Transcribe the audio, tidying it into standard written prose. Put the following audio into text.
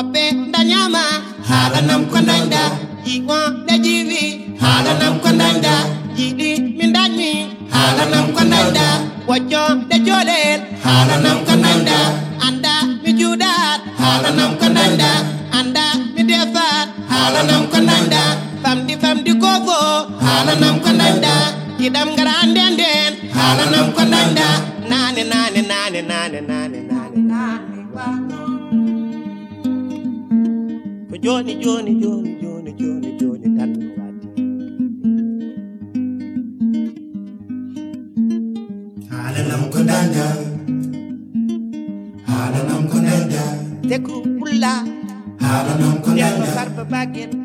woppe danyama halanam ko danda iwa de jiwi halanam ko danda jidi min danymi halanam ko danda wajjo de jolel halanam ko danda anda mi judat halanam ko danda anda mi defat halanam ko danda famdi kofo halanam ko danda kidam garandenden halanam ko danda nane ko joni tan wadi halanam ko danda teku pulla halanam ko danda sarba bagen